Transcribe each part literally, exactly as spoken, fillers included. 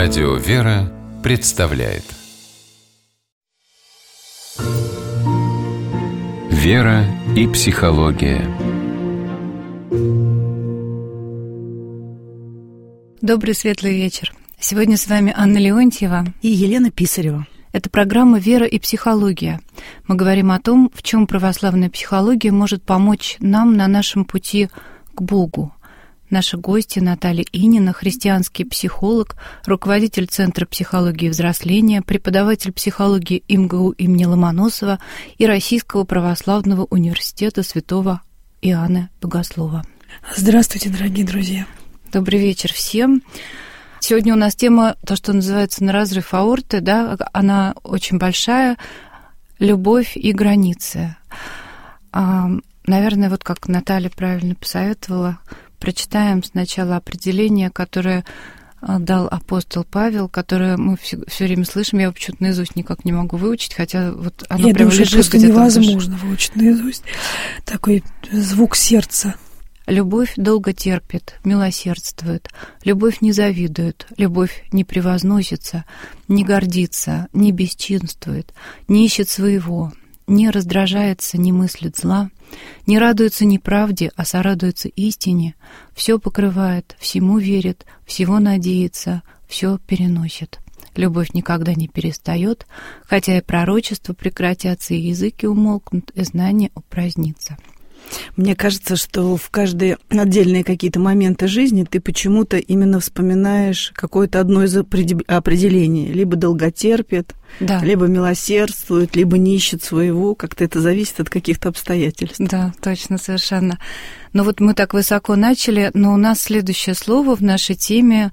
Радио «Вера» представляет «Вера и психология». Добрый светлый вечер. Сегодня с вами Анна Леонтьева и Елена Писарева. Это программа «Вера и психология». Мы говорим о том, в чем православная психология может помочь нам на нашем пути к Богу. Наши гости Наталья Инина, христианский психолог, руководитель Центра психологии взросления, преподаватель психологии МГУ имени Ломоносова и Российского православного университета святого Иоанна Богослова. Здравствуйте, дорогие друзья. Добрый вечер всем. Сегодня у нас тема, то, что называется «На разрыв аорты», да, она очень большая, любовь и границы. А, наверное, вот как Наталья правильно посоветовала, прочитаем сначала определение, которое дал апостол Павел, которое мы все, все время слышим. Я его почему-то наизусть никак не могу выучить, хотя вот оно Я прям думаю, лежит просто где-то. Невозможно выучить наизусть. Такой звук сердца. Любовь долго терпит, милосердствует, любовь не завидует, любовь не превозносится, не гордится, не бесчинствует, не ищет своего, не раздражается, не мыслит зла, не радуется неправде, а сорадуется истине, все покрывает, всему верит, всего надеется, все переносит. Любовь никогда не перестает, хотя и пророчества прекратятся, и языки умолкнут, и знание упразднится. Мне кажется, что в каждые отдельные какие-то моменты жизни ты почему-то именно вспоминаешь какое-то одно из определений. Либо долготерпит, да. Либо милосердствует, либо не ищет своего. Как-то это зависит от каких-то обстоятельств. Да, точно, совершенно. Но вот мы так высоко начали, но у нас следующее слово в нашей теме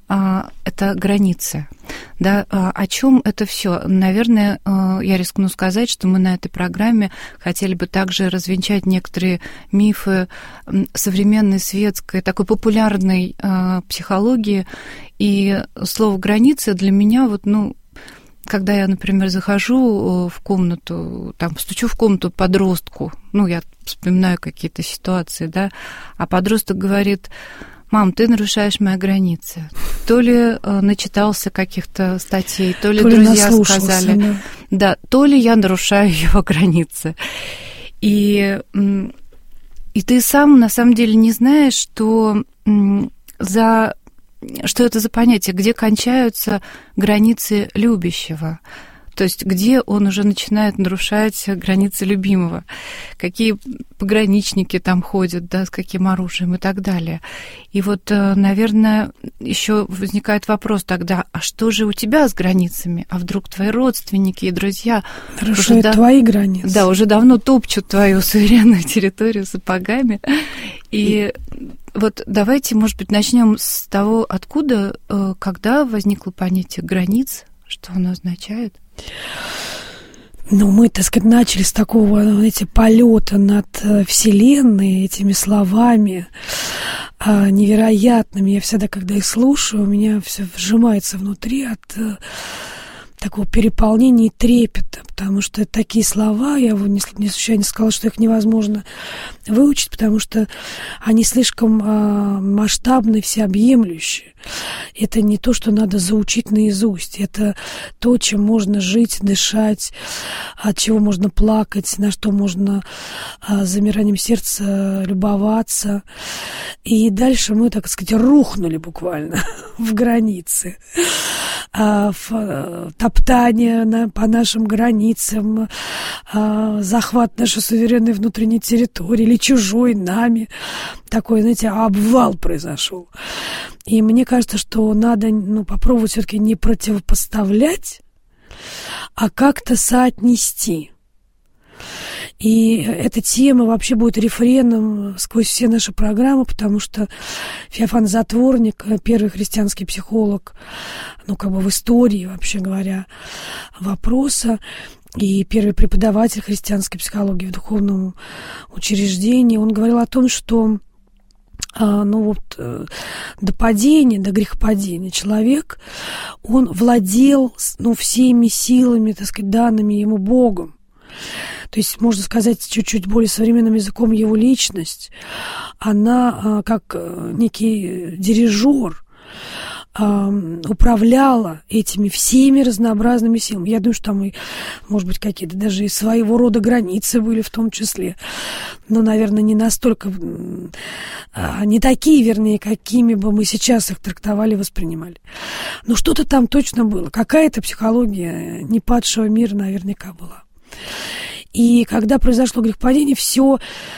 — это границы. Да, о чем это все? Наверное, я рискну сказать, что мы на этой программе хотели бы также развенчать некоторые мифы современной светской, такой популярной психологии. И слово «границы» для меня, вот, ну, когда я, например, захожу в комнату, там, стучу в комнату подростку, ну, я вспоминаю какие-то ситуации, да, а подросток говорит: «Мам, ты нарушаешь мои границы». То ли э, начитался каких-то статей, то ли, то ли друзья сказали. Да. да, то ли я нарушаю его границы. И, и ты сам на самом деле не знаешь, что, за, что это за понятие, где кончаются границы любящего. То есть где он уже начинает нарушать границы любимого, какие пограничники там ходят, да, с каким оружием и так далее. И вот, наверное, еще возникает вопрос тогда: а что же у тебя с границами? А вдруг твои родственники и друзья нарушают да, твои границы? Да, уже давно топчут твою суверенную территорию сапогами. И вот давайте, может быть, начнем с того, откуда, когда возникло понятие границ, что оно означает? Ну, мы, так сказать, начали с такого, знаете, полета над Вселенной, этими словами невероятными. Я всегда, когда их слушаю, у меня все сжимается внутри от такого переполнения и трепета, потому что это такие слова, я не, не случайно сказала, что их невозможно выучить, потому что они слишком а, масштабные, всеобъемлющие. Это не то, что надо заучить наизусть, это то, чем можно жить, дышать, от чего можно плакать, на что можно а, с замиранием сердца любоваться. И дальше мы, так сказать, рухнули буквально в границы. А, в, топтание на, по нашим границам, а, захват нашей суверенной внутренней территории или чужой нами. Такой, знаете, обвал произошел. И мне кажется, что надо ну, попробовать все-таки не противопоставлять, а как-то соотнести. И эта тема вообще будет рефреном сквозь все наши программы, потому что Феофан Затворник, первый христианский психолог, ну, как бы в истории, вообще говоря, вопроса, и первый преподаватель христианской психологии в духовном учреждении, он говорил о том, что ну вот до падения, до грехопадения человек, он владел ну, всеми силами, так сказать, данными ему Богом. То есть, можно сказать, чуть-чуть более современным языком, его личность, она как некий дирижер э, управляла этими всеми разнообразными силами. Я думаю, что там, и, может быть, какие-то даже и своего рода границы были в том числе. Но, наверное, не настолько, э, не такие, вернее, какими бы мы сейчас их трактовали, воспринимали. Но что-то там точно было. Какая-то психология непадшего мира наверняка была. И когда произошло грехопадение, все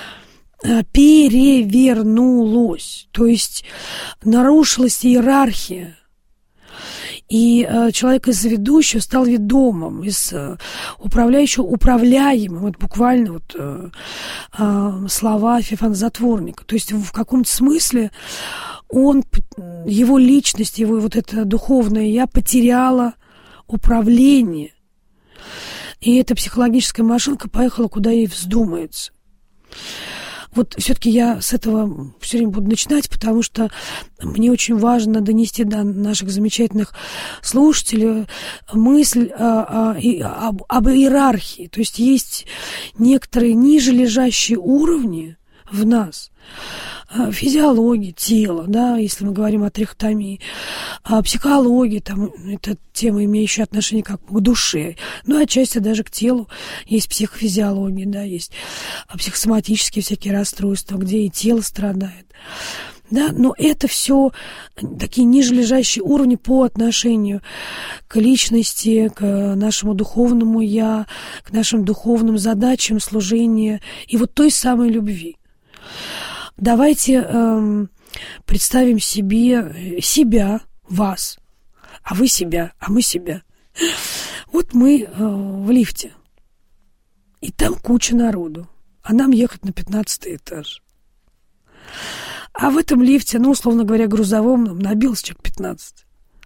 перевернулось. То есть нарушилась иерархия. И э, человек из ведущего стал ведомым, из э, управляющего управляемым. Это буквально вот, э, э, слова Феофана Затворника. То есть в каком-то смысле он, его личность, его вот это духовное «я» потеряла управление. И эта психологическая машинка поехала, куда ей вздумается. Вот все-таки я с этого все время буду начинать, потому что мне очень важно донести до наших замечательных слушателей мысль о, о, об, об иерархии. То есть есть некоторые ниже лежащие уровни в нас. Физиология тела, да, если мы говорим о трихотомии, а психология, там, это тема, имеющая отношение как к душе, ну, отчасти даже к телу. Есть психофизиология, да, есть психосоматические всякие расстройства, где и тело страдает. Да, но это все такие ниже лежащие уровни по отношению к личности, к нашему духовному «я», к нашим духовным задачам, служения и вот той самой любви. Давайте эм, представим себе себя, вас, а вы себя, а мы себя. Вот мы э, в лифте, и там куча народу, а нам ехать на пятнадцатый этаж. А в этом лифте, ну, условно говоря, грузовом, набилось человек пятнадцать.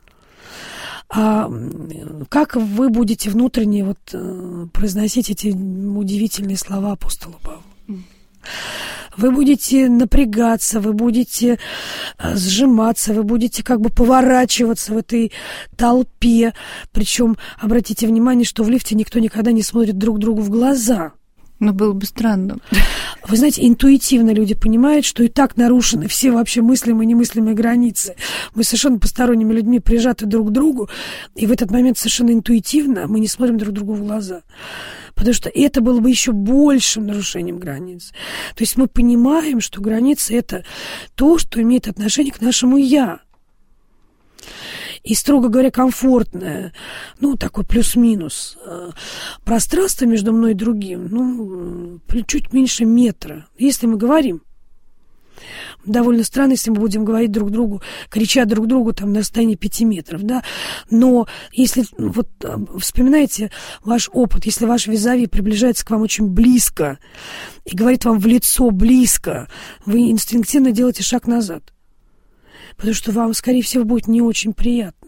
А как вы будете внутренне вот, э, произносить эти удивительные слова апостола Павла? Вы будете напрягаться, вы будете сжиматься, вы будете как бы поворачиваться в этой толпе. Причем, обратите внимание, что в лифте никто никогда не смотрит друг другу в глаза. Ну, было бы странно. Вы знаете, интуитивно люди понимают, что и так нарушены все вообще мыслимые и немыслимые границы. Мы совершенно посторонними людьми прижаты друг к другу, и в этот момент совершенно интуитивно мы не смотрим друг другу в глаза. Потому что это было бы еще большим нарушением границ. То есть мы понимаем, что границы – это то, что имеет отношение к нашему «я». И, строго говоря, комфортное, ну, такой плюс-минус пространство между мной и другим, ну, чуть меньше метра, если мы говорим. Довольно странно, если мы будем говорить друг другу, крича друг другу там на расстоянии пяти метров, да. Но если, вот, вспоминайте ваш опыт, если ваш визави приближается к вам очень близко и говорит вам в лицо близко, вы инстинктивно делаете шаг назад. Потому что вам, скорее всего, будет не очень приятно.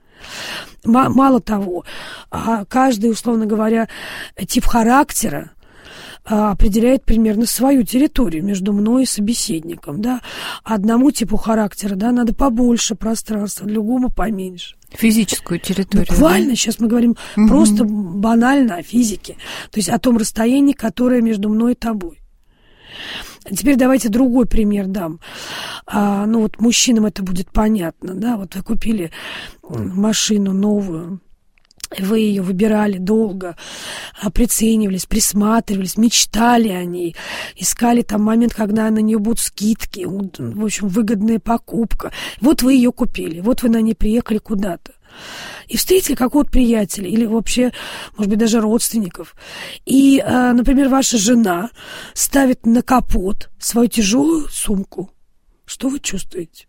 Мало того, каждый, условно говоря, тип характера определяет примерно свою территорию между мной и собеседником. Да? Одному типу характера, да, надо побольше пространства, другому поменьше. Физическую территорию. Буквально, да? сейчас мы говорим угу. просто банально о физике. То есть о том расстоянии, которое между мной и тобой. Теперь давайте другой пример дам. А, ну вот мужчинам это будет понятно, да, вот вы купили машину новую, вы ее выбирали долго, приценивались, присматривались, мечтали о ней, искали там момент, когда на нее будут скидки, в общем, выгодная покупка. Вот вы ее купили, вот вы на ней приехали куда-то. И встретили какого-то приятеля или вообще, может быть, даже родственников. И, например, ваша жена ставит на капот свою тяжелую сумку. Что вы чувствуете?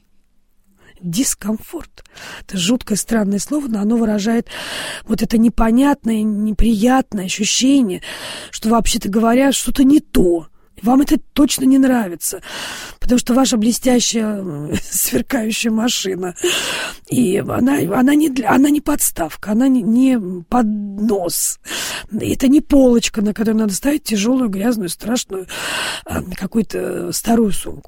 Дискомфорт. Это жуткое, странное слово, но оно выражает вот это непонятное, неприятное ощущение, что, вообще-то говоря, что-то не то. Вам это точно не нравится, потому что ваша блестящая, сверкающая машина, и она, она, не, для, она не подставка, она не, не поднос. Это не полочка, на которой надо ставить тяжелую, грязную, страшную какую-то старую сумку.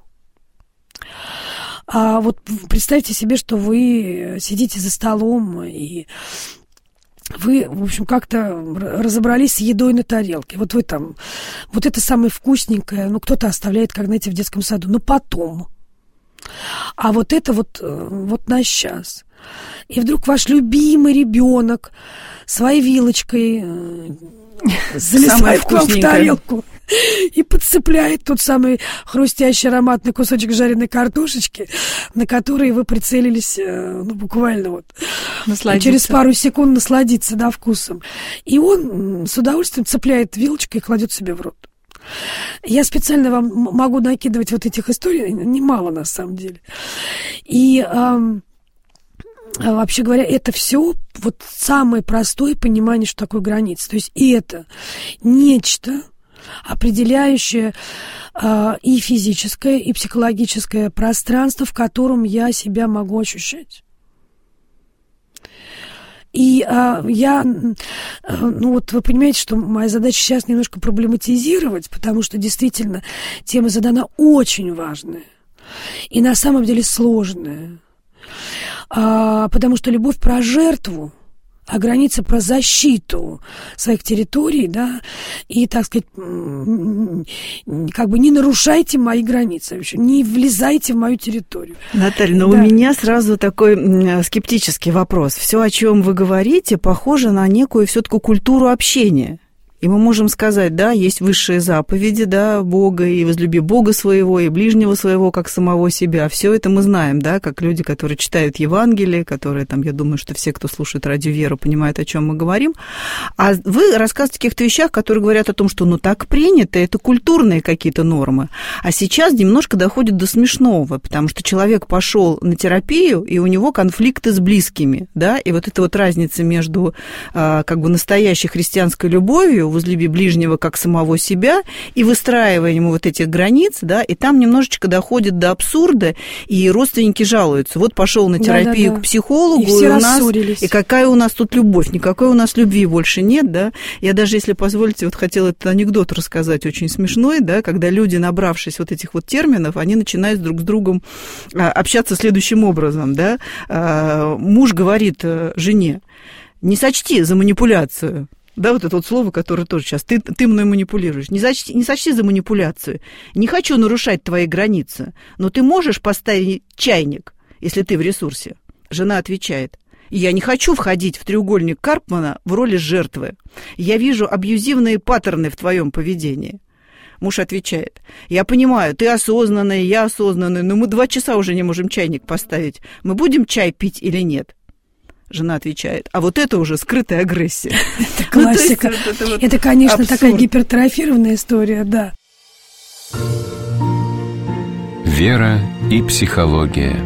А вот представьте себе, что вы сидите за столом и... Вы, в общем, как-то разобрались с едой на тарелке. Вот вы там, вот это самое вкусненькое, ну, кто-то оставляет, как, знаете, в детском саду, но потом. а вот это вот, вот на сейчас. И вдруг ваш любимый ребенок своей вилочкой залезает к вам в тарелку и подцепляет тот самый хрустящий ароматный кусочек жареной картошечки, на который вы прицелились, ну, буквально вот через пару секунд насладиться, да, вкусом. И он с удовольствием цепляет вилочкой и кладет себе в рот. Я специально вам могу накидывать вот этих историй, немало на самом деле. И эм, вообще говоря, это все вот самое простое понимание, что такое граница. То есть и это нечто, определяющее э, и физическое, и психологическое пространство, в котором я себя могу ощущать. И э, я, э, ну вот вы понимаете, что моя задача сейчас немножко проблематизировать, потому что действительно тема задана очень важная и на самом деле сложная. А, потому что любовь про жертву, а граница про защиту своих территорий, да, и, так сказать, как бы не нарушайте мои границы, не влезайте в мою территорию. Наталья, но да. У меня сразу такой скептический вопрос. Все, о чем вы говорите, похоже на некую все-таки культуру общения. И мы можем сказать, да, есть высшие заповеди, да, Бога, и возлюби Бога своего, и ближнего своего, как самого себя. Все это мы знаем, да, как люди, которые читают Евангелие, которые там, я думаю, что все, кто слушает Радио Вера, понимают, о чем мы говорим. А вы рассказываете о каких-то вещах, которые говорят о том, что, ну, так принято, это культурные какие-то нормы. А сейчас немножко доходит до смешного, потому что человек пошел на терапию, и у него конфликты с близкими, да, и вот эта вот разница между, как бы, настоящей христианской любовью, возлюби ближнего как самого себя, и выстраиваем вот этих границ, да, и там немножечко доходит до абсурда, и родственники жалуются. Вот пошел на терапию, да, да, да, к психологу, и, все и, у нас, и какая у нас тут любовь, никакой у нас любви больше нет, да. Я даже, если позволите, вот хотела этот анекдот рассказать, очень смешной, да, когда люди, набравшись вот этих вот терминов, они начинают друг с другом общаться следующим образом, да. Муж говорит жене: не сочти за манипуляцию. Да, вот это вот слово, которое тоже сейчас, ты, ты мной манипулируешь. Не сочти, не сочти за манипуляцию. Не хочу нарушать твои границы, но ты можешь поставить чайник, если ты в ресурсе. Жена отвечает: я не хочу входить в треугольник Карпмана в роли жертвы. Я вижу абьюзивные паттерны в твоем поведении. Муж отвечает: я понимаю, ты осознанный, я осознанный, но мы два часа уже не можем чайник поставить. Мы будем чай пить или нет? Жена отвечает: а вот это уже скрытая агрессия. Это классика. Ну, есть, вот это, вот это, конечно, абсурд. Такая гипертрофированная история, да. Вера и психология.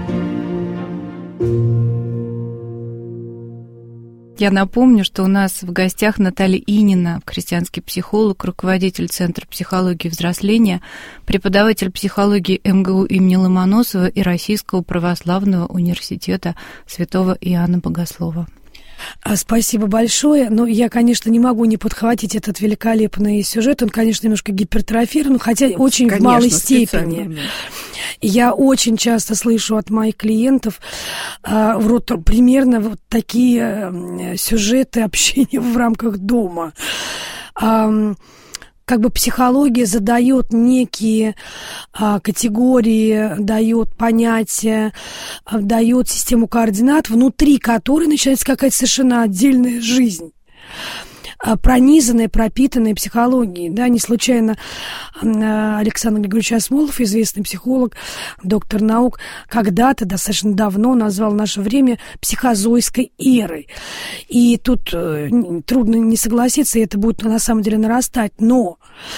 Я напомню, что у нас в гостях Наталья Инина, христианский психолог, руководитель Центра психологии и взросления, преподаватель психологии эм гэ у имени Ломоносова и Российского православного университета святого Иоанна Богослова. Спасибо большое. Ну, я, конечно, не могу не подхватить этот великолепный сюжет. Он, конечно, немножко гипертрофирован, хотя очень конечно, в малой степени. Я очень часто слышу от моих клиентов а, вот, примерно вот такие а, сюжеты общения в рамках дома. А, как бы психология задает некие а, категории, дает понятия, а, дает систему координат, внутри которой начинается какая-то совершенно отдельная жизнь, а, пронизанная, пропитанная психологией. Да, не случайно а, Александр Григорьевич Осмолов, известный психолог, доктор наук, когда-то, достаточно давно назвал наше время психозойской эрой. И тут э, трудно не согласиться, и это будет на самом деле нарастать. Но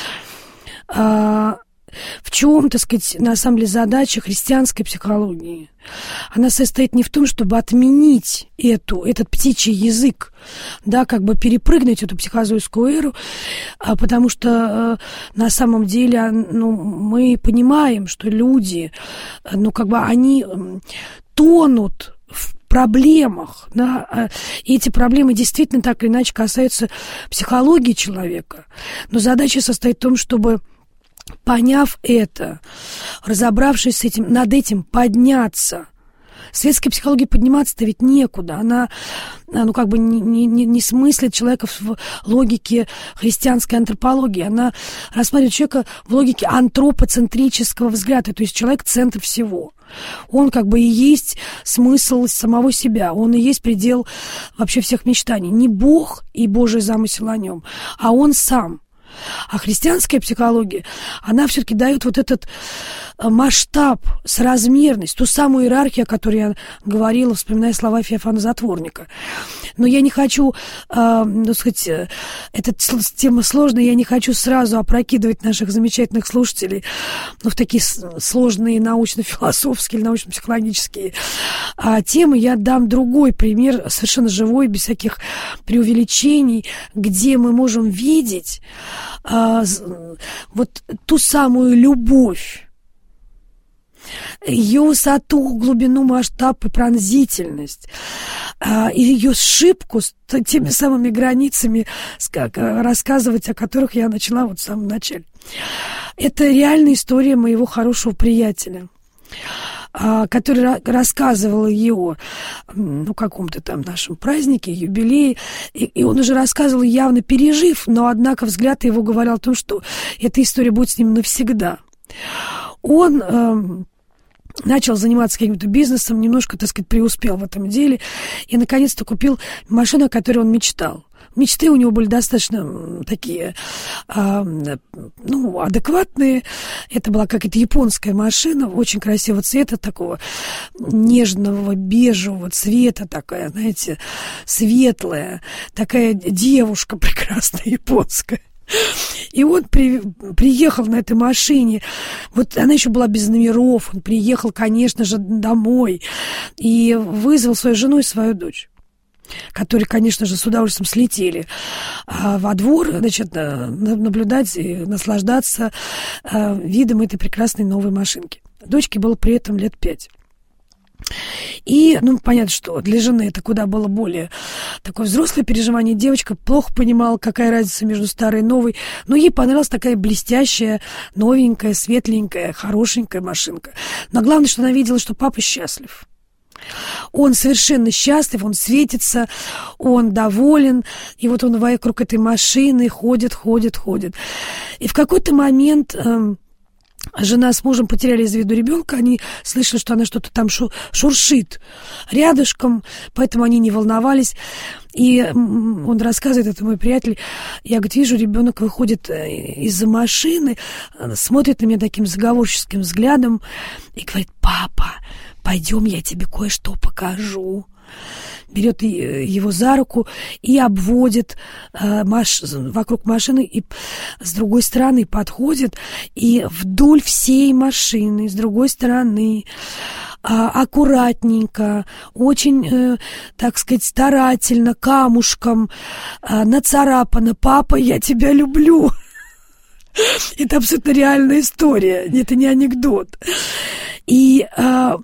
э, в чем, так сказать, на самом деле задача христианской психологии? Она состоит не в том, чтобы отменить эту, этот птичий язык, да, как бы перепрыгнуть эту психозойскую эру, а потому что э, на самом деле, ну, мы понимаем, что люди, ну, как бы они тонут в проблемах, да, и эти проблемы действительно так или иначе касаются психологии человека. Но задача состоит в том, чтобы, поняв это, разобравшись с этим, над этим подняться Светской психологии подниматься-то ведь некуда. Она, ну, как бы не, не, не смыслит человека в логике христианской антропологии. Она рассматривает человека в логике антропоцентрического взгляда. То есть человек — центр всего. Он как бы и есть смысл самого себя. Он и есть предел вообще всех мечтаний. Не Бог и Божий замысел о нем, а он сам. А христианская психология, она все-таки дает вот этот масштаб, соразмерность, ту самую иерархию, о которой я говорила, вспоминая слова Феофана Затворника. Но я не хочу, э, ну, сказать, эта тема сложная, я не хочу сразу опрокидывать наших замечательных слушателей, ну, в такие сложные научно-философские или научно-психологические а, темы. Я дам другой пример, совершенно живой, без всяких преувеличений, где мы можем видеть а, вот ту самую любовь, ее высоту, глубину, масштаб и пронзительность, и ее сшибку с теми самыми границами, рассказывать о которых я начала вот в самом начале. Это реальная история моего хорошего приятеля, который рассказывал ее ну, каком-то там нашем празднике, юбилее, и, и он уже рассказывал, явно пережив, но, однако, взгляд его говорил о том, что эта история будет с ним навсегда. Он э, начал заниматься каким-то бизнесом, немножко, так сказать, преуспел в этом деле, и, наконец-то, купил машину, о которой он мечтал. Мечты у него были достаточно такие, э, ну, адекватные. Это была какая-то японская машина, очень красивого цвета, такого нежного бежевого цвета, такая, знаете, светлая, такая девушка прекрасная японская. И он при, приехал на этой машине, вот она еще была без номеров, он приехал, конечно же, домой и вызвал свою жену и свою дочь, которые, конечно же, с удовольствием слетели а, во двор, значит, наблюдать и наслаждаться а, видом этой прекрасной новой машинки. Дочке было при этом лет пять. И, ну, понятно, что для жены это куда было более такое взрослое переживание. Девочка плохо понимала, какая разница между старой и новой, но ей понравилась такая блестящая, новенькая, светленькая, хорошенькая машинка. Но главное, что она видела, что папа счастлив. Он совершенно счастлив, он светится, он доволен, и вот он вокруг этой машины ходит, ходит, ходит. И в какой-то момент... Эм, Жена с мужем потеряли из виду ребенка, они слышали, что она что-то там шуршит рядышком, поэтому они не волновались. И он рассказывает, это мой приятель, я, говорит, вижу, ребенок выходит из-за машины, смотрит на меня таким заговорческим взглядом и говорит: папа, пойдем, я тебе кое-что покажу. Берет его за руку и обводит э, маш... вокруг машины, и с другой стороны подходит, и вдоль всей машины, с другой стороны, э, аккуратненько, очень, э, так сказать, старательно, камушком э, нацарапано: папа, я тебя люблю. Это абсолютно реальная история, это не анекдот. И... Э,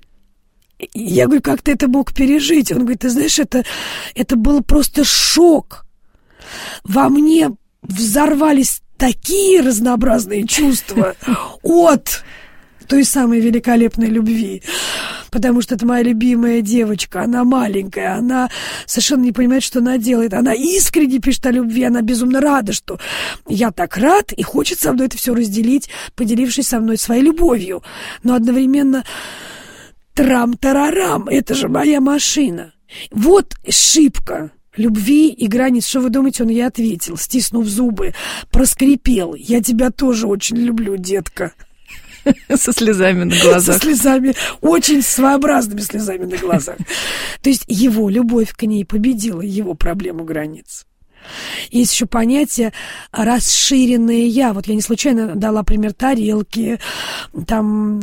Я говорю: как ты это мог пережить? Он говорит: ты знаешь, это, это был просто шок. Во мне взорвались такие разнообразные чувства от той самой великолепной любви, потому что это моя любимая девочка, она маленькая, она совершенно не понимает, что она делает, она искренне пишет о любви, она безумно рада, что я так рад, и хочет со мной это все разделить, поделившись со мной своей любовью, но одновременно... Трам-тарарам, это же моя машина. Вот шибка любви и границ. Что вы думаете, он ей ответил, стиснув зубы, проскрипел: я тебя тоже очень люблю, детка. Со слезами на глазах. Со слезами, очень своеобразными слезами на глазах. То есть его любовь к ней победила его проблему границ. Есть еще понятие расширенное я. Вот я не случайно дала пример тарелки, там...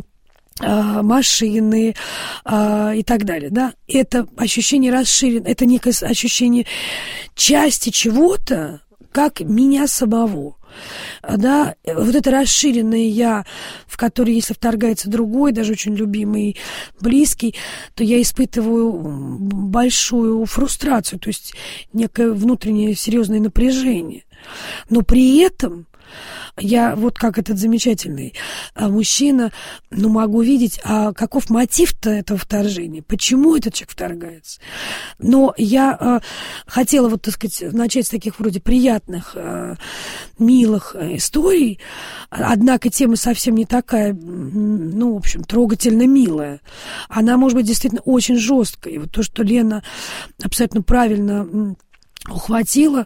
машины а, и так далее, да, это ощущение расширено, это некое ощущение части чего-то, как меня самого, да, вот это расширенное я, в которое, если вторгается другой, даже очень любимый, близкий, то я испытываю большую фрустрацию, то есть некое внутреннее серьезное напряжение, но при этом Я вот как этот замечательный мужчина, ну, могу видеть, а каков мотив-то этого вторжения, почему этот человек вторгается. Но я а, хотела, вот, так сказать, начать с таких вроде приятных, а, милых историй, однако тема совсем не такая, ну, в общем, трогательно милая. Она, может быть, действительно очень жесткая. И вот то, что Лена абсолютно правильно ухватила,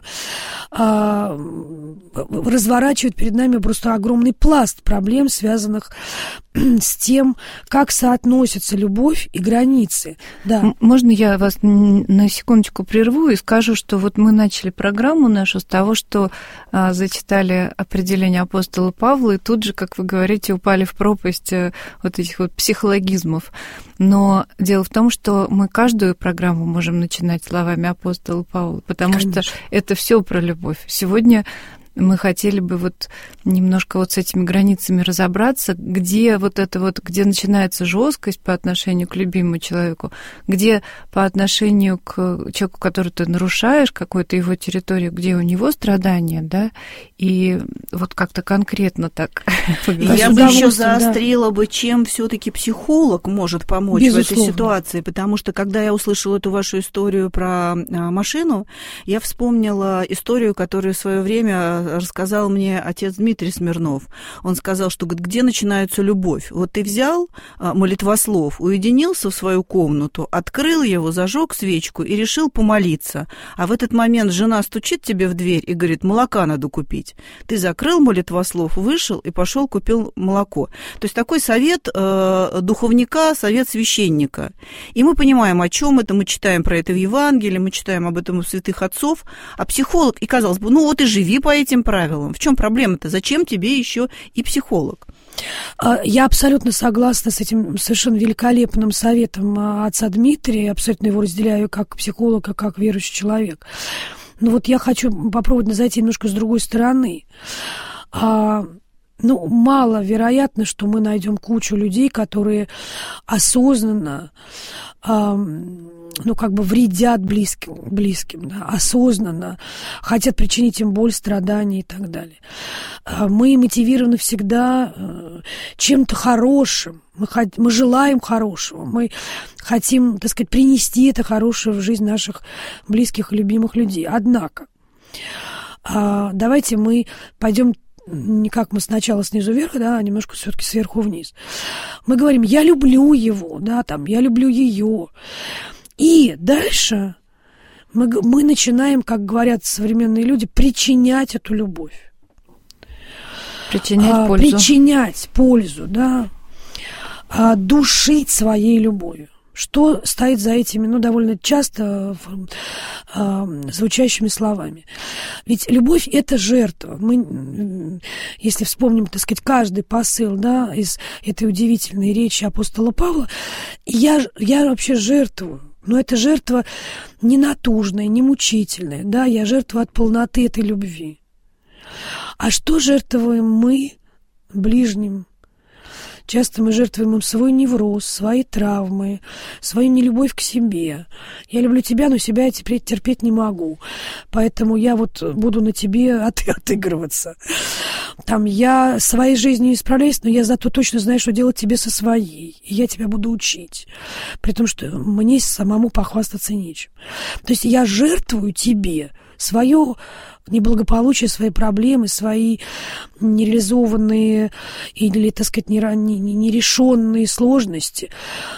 а, разворачивает перед нами просто огромный пласт проблем, связанных с тем, как соотносятся любовь и границы. Да. Можно я вас на секундочку прерву и скажу, что вот мы начали программу нашу с того, что а, зачитали определение апостола Павла, и тут же, как вы говорите, упали в пропасть вот этих вот психологизмов. Но дело в том, что мы каждую программу можем начинать словами апостола Павла, потому Конечно. Что это все про любовь. Сегодня мы хотели бы вот немножко вот с этими границами разобраться, где вот это вот, где начинается жесткость по отношению к любимому человеку, где по отношению к человеку, который ты нарушаешь, какую-то его территорию, где у него страдания, да, и вот как-то конкретно так. Я бы еще заострила да. бы, чем все-таки психолог может помочь Безусловно. В этой ситуации, потому что когда я услышала эту вашу историю про машину, я вспомнила историю, которую в свое время рассказал мне отец Дмитрий Смирнов. Он сказал, что говорит, где начинается любовь? Вот ты взял молитвослов, уединился в свою комнату, открыл его, зажег свечку и решил помолиться. А в этот момент жена стучит тебе в дверь и говорит, молока надо купить. Ты закрыл молитвослов, вышел и пошел купил молоко. То есть такой совет э, духовника, совет священника. И мы понимаем, о чем это, мы читаем про это в Евангелии, мы читаем об этом у святых отцов, а психолог, и казалось бы, ну вот и живи по этим правилам. В чем проблема-то? Зачем тебе еще и психолог? Я абсолютно согласна с этим совершенно великолепным советом отца Дмитрия, абсолютно его разделяю как психолога, как верующий человек. Но вот я хочу попробовать зайти немножко с другой стороны. Ну, маловероятно, что мы найдем кучу людей, которые осознанно, ну, как бы вредят близким, близким, да, осознанно хотят причинить им боль, страдания и так далее. Мы мотивированы всегда чем-то хорошим, мы, мы желаем хорошего, мы хотим, так сказать, принести это хорошее в жизнь наших близких и любимых людей. Однако, давайте мы пойдем не как мы сначала снизу вверх, да, а немножко все-таки сверху вниз. Мы говорим, я люблю его, да, там, я люблю ее. И дальше мы, мы начинаем, как говорят современные люди, причинять эту любовь. Причинять а, пользу. Причинять пользу, да. А, душить своей любовью. Что стоит за этими, ну, довольно часто э, звучащими словами? Ведь любовь – это жертва. Мы, если вспомним, так сказать, каждый посыл, да, из этой удивительной речи апостола Павла, я, я вообще жертвую. Но это жертва не натужная, не мучительная, да, я жертва от полноты этой любви. А что жертвуем мы ближним? Часто мы жертвуем им свой невроз, свои травмы, свою нелюбовь к себе. Я люблю тебя, но себя я теперь терпеть не могу. Поэтому я вот буду на тебе от, отыгрываться. Там я своей жизнью не справляюсь, но я зато точно знаю, что делать тебе со своей. И я тебя буду учить. При том, что мне самому похвастаться нечем. То есть я жертвую тебе свое неблагополучие, свои проблемы, свои нереализованные или, так сказать, нерешенные сложности.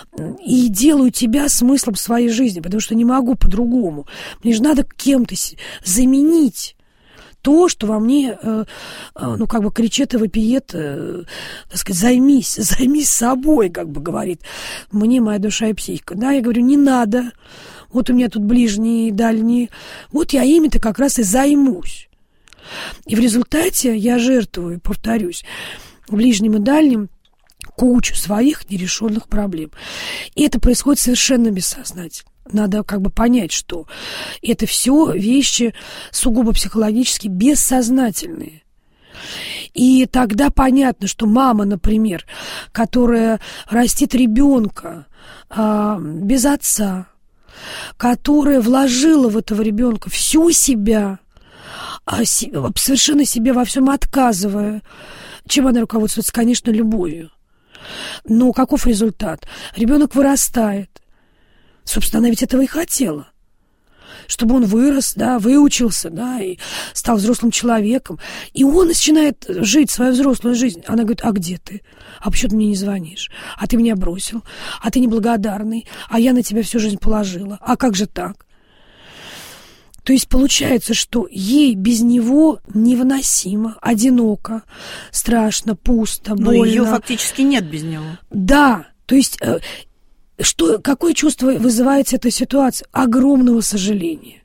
И делаю тебя смыслом своей жизни, потому что не могу по-другому. Мне же надо кем-то заменить то, что во мне, ну, как бы кричит и вопиет, так сказать, займись, займись собой, как бы говорит мне моя душа и психика. Да, я говорю, не надо. Вот у меня тут ближние, дальние. Вот я ими-то как раз и займусь. И в результате я жертвую, повторюсь, ближним и дальним кучу своих нерешенных проблем. И это происходит совершенно бессознательно. Надо как бы понять, что это все вещи сугубо психологически бессознательные. И тогда понятно, что мама, например, которая растит ребенка а, без отца, которая вложила в этого ребенка всю себя, совершенно себе во всем отказывая. Чем она руководствуется? Конечно, любовью. Но каков результат? Ребенок вырастает. Собственно, она ведь этого и хотела. Чтобы он вырос, да, выучился, да, и стал взрослым человеком. И он начинает жить свою взрослую жизнь. Она говорит: а где ты? А почему ты мне не звонишь? А ты меня бросил? А ты неблагодарный? А я на тебя всю жизнь положила? А как же так? То есть получается, что ей без него невыносимо, одиноко, страшно, пусто, больно. Но ее фактически нет без него. Да, то есть что, какое чувство вызывает эта ситуация? Огромного сожаления.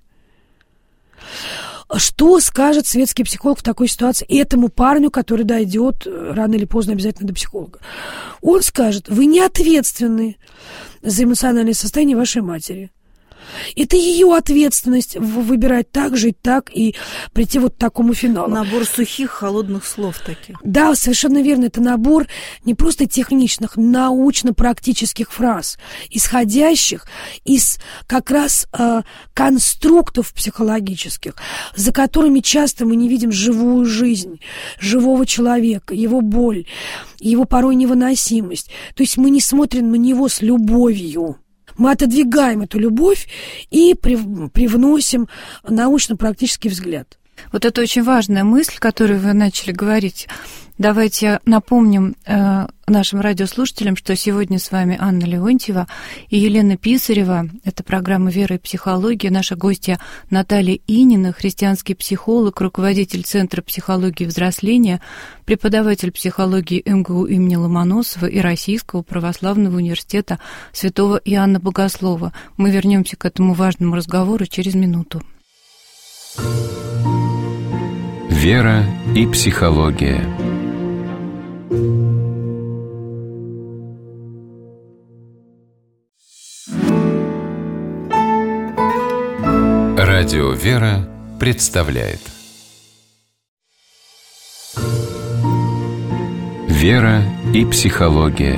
Что скажет светский психолог в такой ситуации этому парню, который дойдет рано или поздно обязательно до психолога? Он скажет: вы не ответственны за эмоциональное состояние вашей матери. Это ее ответственность выбирать так, жить так и прийти вот к такому финалу. Набор сухих, холодных слов таких. Да, совершенно верно. Это набор не просто техничных, научно-практических фраз, исходящих из как раз э, конструктов психологических, за которыми часто мы не видим живую жизнь, живого человека, его боль, его порой невыносимость. То есть мы не смотрим на него с любовью. Мы отодвигаем эту любовь и привносим научно-практический взгляд. Вот это очень важная мысль, которую вы начали говорить. Давайте напомним э, нашим радиослушателям, что сегодня с вами Анна Леонтьева и Елена Писарева. Это программа «Вера и психология». Наша гостья Наталья Инина, христианский психолог, руководитель Центра психологии взросления, преподаватель психологии эм гэ у имени Ломоносова и Российского православного университета святого Иоанна Богослова. Мы вернемся к этому важному разговору через минуту. Вера и психология. Радио «Вера» представляет Вера и психология.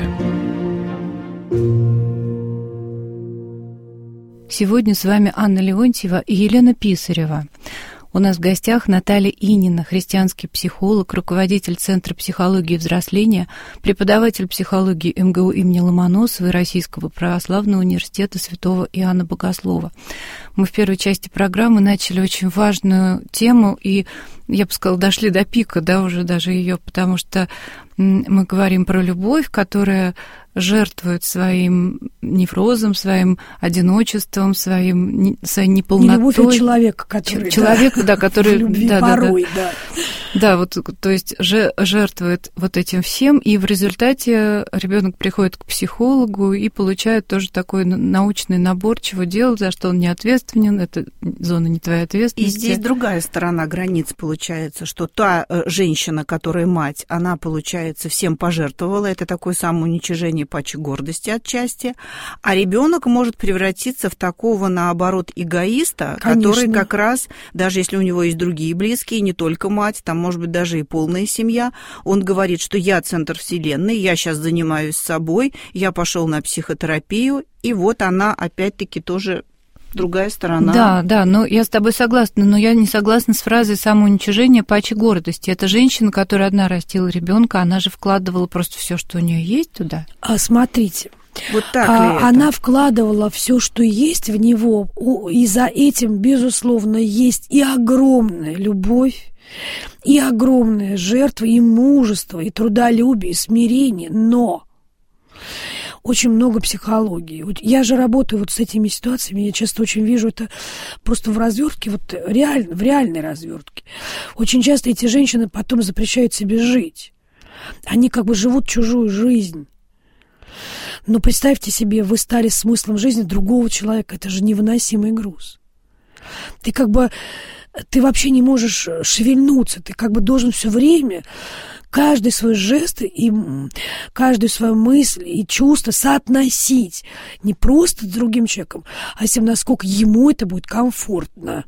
Сегодня с вами Анна Леонтьева и Елена Писарева. У нас в гостях Наталья Инина, христианский психолог, руководитель Центра психологии взросления, преподаватель психологии эм гэ у имени Ломоносова и Российского православного университета святого Иоанна Богослова. Мы в первой части программы начали очень важную тему, и, я бы сказала, дошли до пика, да, уже даже ее, потому что мы говорим про любовь, которая жертвует своим неврозом, своим одиночеством, своим, своей неполнотой. Нелюбовь человека, который... Человека, да, да, который... В любви да, порой, да. Да, да, вот, то есть жертвует вот этим всем, и в результате ребенок приходит к психологу и получает тоже такой научный набор, чего делать, за что он не ответственен, это зона не твоей ответственности. И здесь другая сторона границ получается, что та женщина, которая мать, она, получается, всем пожертвовала, это такое самоуничижение, паче гордости отчасти, а ребенок может превратиться в такого, наоборот, эгоиста, Конечно. Который как раз, даже если у него есть другие близкие, не только мать, там может быть даже и полная семья, он говорит, что я центр вселенной, я сейчас занимаюсь собой, я пошел на психотерапию, и вот она опять-таки тоже другая сторона. Да, да, но я с тобой согласна, но я не согласна с фразой самоуничижение паче гордости. Это женщина, которая одна растила ребенка, она же вкладывала просто все, что у нее есть туда. А смотрите. Вот так а, ли это? Она вкладывала все, что есть в него, и за этим, безусловно, есть и огромная любовь, и огромная жертва, и мужество, и трудолюбие, и смирение, но очень много психологии. Я же работаю вот с этими ситуациями, я часто очень вижу это просто в развертке, вот реально, в реальной развертке. Очень часто эти женщины потом запрещают себе жить. Они как бы живут чужую жизнь. Но представьте себе, вы стали смыслом жизни другого человека. Это же невыносимый груз. Ты как бы, ты вообще не можешь шевельнуться. Ты как бы должен все время каждый свой жест и каждую свою мысль и чувство соотносить не просто с другим человеком, а с тем, насколько ему это будет комфортно.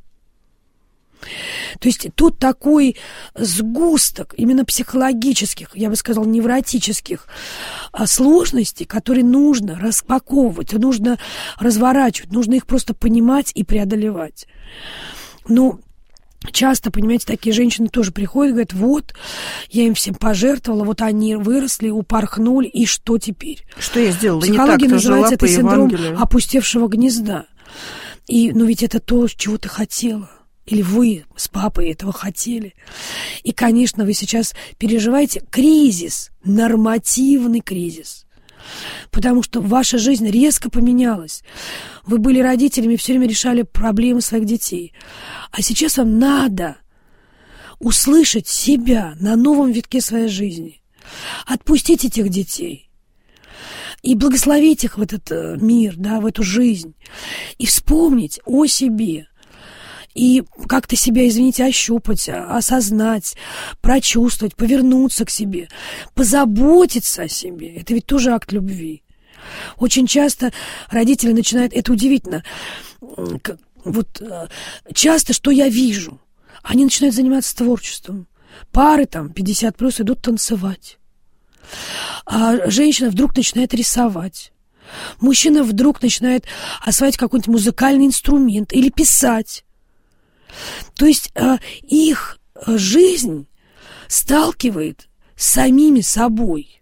То есть тут такой сгусток именно психологических, я бы сказала, невротических сложностей, которые нужно распаковывать, нужно разворачивать, нужно их просто понимать и преодолевать. Ну, часто, понимаете, такие женщины тоже приходят и говорят, вот, я им всем пожертвовала, вот они выросли, упорхнули, и что теперь? Что я сделала? Психология не так, называется это синдром Евангелию. опустевшего гнезда. И, ну, ведь это то, чего ты хотела. Или вы с папой этого хотели. И, конечно, вы сейчас переживаете кризис, нормативный кризис. Потому что ваша жизнь резко поменялась. Вы были родителями, все время решали проблемы своих детей. А сейчас вам надо услышать себя на новом витке своей жизни. Отпустить этих детей. И благословить их в этот мир, да, в эту жизнь. И вспомнить о себе. И как-то себя, извините, ощупать, осознать, прочувствовать, повернуться к себе, позаботиться о себе. Это ведь тоже акт любви. Очень часто родители начинают, это удивительно, вот часто, что я вижу, они начинают заниматься творчеством. Пары там пятьдесят плюс идут танцевать. А женщина вдруг начинает рисовать. Мужчина вдруг начинает осваивать какой-нибудь музыкальный инструмент или писать. То есть э, их жизнь сталкивает с самими собой.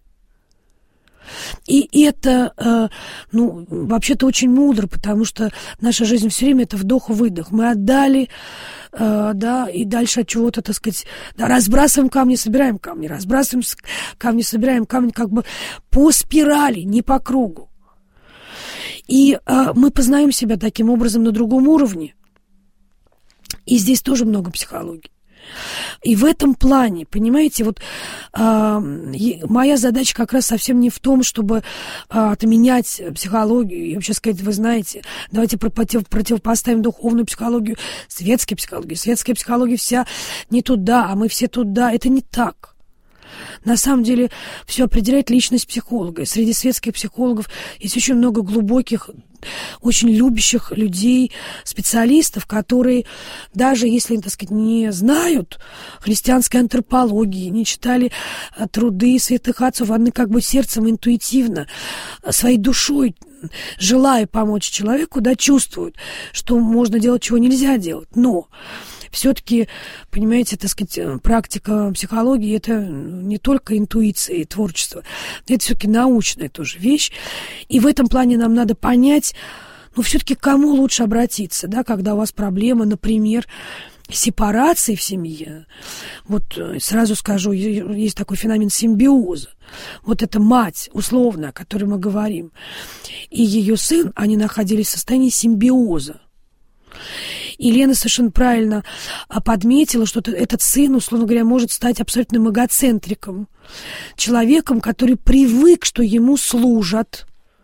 И это, э, ну, вообще-то очень мудро, потому что наша жизнь все время это вдох-выдох. Мы отдали, э, да, и дальше от чего-то, так сказать, да, разбрасываем камни, собираем камни, разбрасываем камни, собираем камни, как бы по спирали, не по кругу. И э, мы познаем себя таким образом на другом уровне. И здесь тоже много психологии. И в этом плане, понимаете, вот э, моя задача как раз совсем не в том, чтобы э, отменять психологию и вообще сказать, вы знаете, давайте против, противопоставим духовную психологию светской психологии. Светская психология вся не туда, а мы все туда. Это не так. На самом деле все определяет личность психолога. И среди светских психологов есть очень много глубоких, очень любящих людей, специалистов, которые даже если, так сказать, не знают христианской антропологии, не читали труды святых отцов, они как бы сердцем интуитивно, своей душой, желая помочь человеку, да, чувствуют, что можно делать, чего нельзя делать. Но все-таки, понимаете, так сказать, практика психологии – это не только интуиция и творчество, это все-таки научная тоже вещь. И в этом плане нам надо понять, ну, все-таки к кому лучше обратиться, да, когда у вас проблема, например, сепарации в семье. Вот сразу скажу, есть такой феномен симбиоза. Вот эта мать, условно, о которой мы говорим, и ее сын, они находились в состоянии симбиоза. И Лена совершенно правильно подметила, что этот сын, условно говоря, может стать абсолютным эгоцентриком. Человеком, который привык, что ему служат.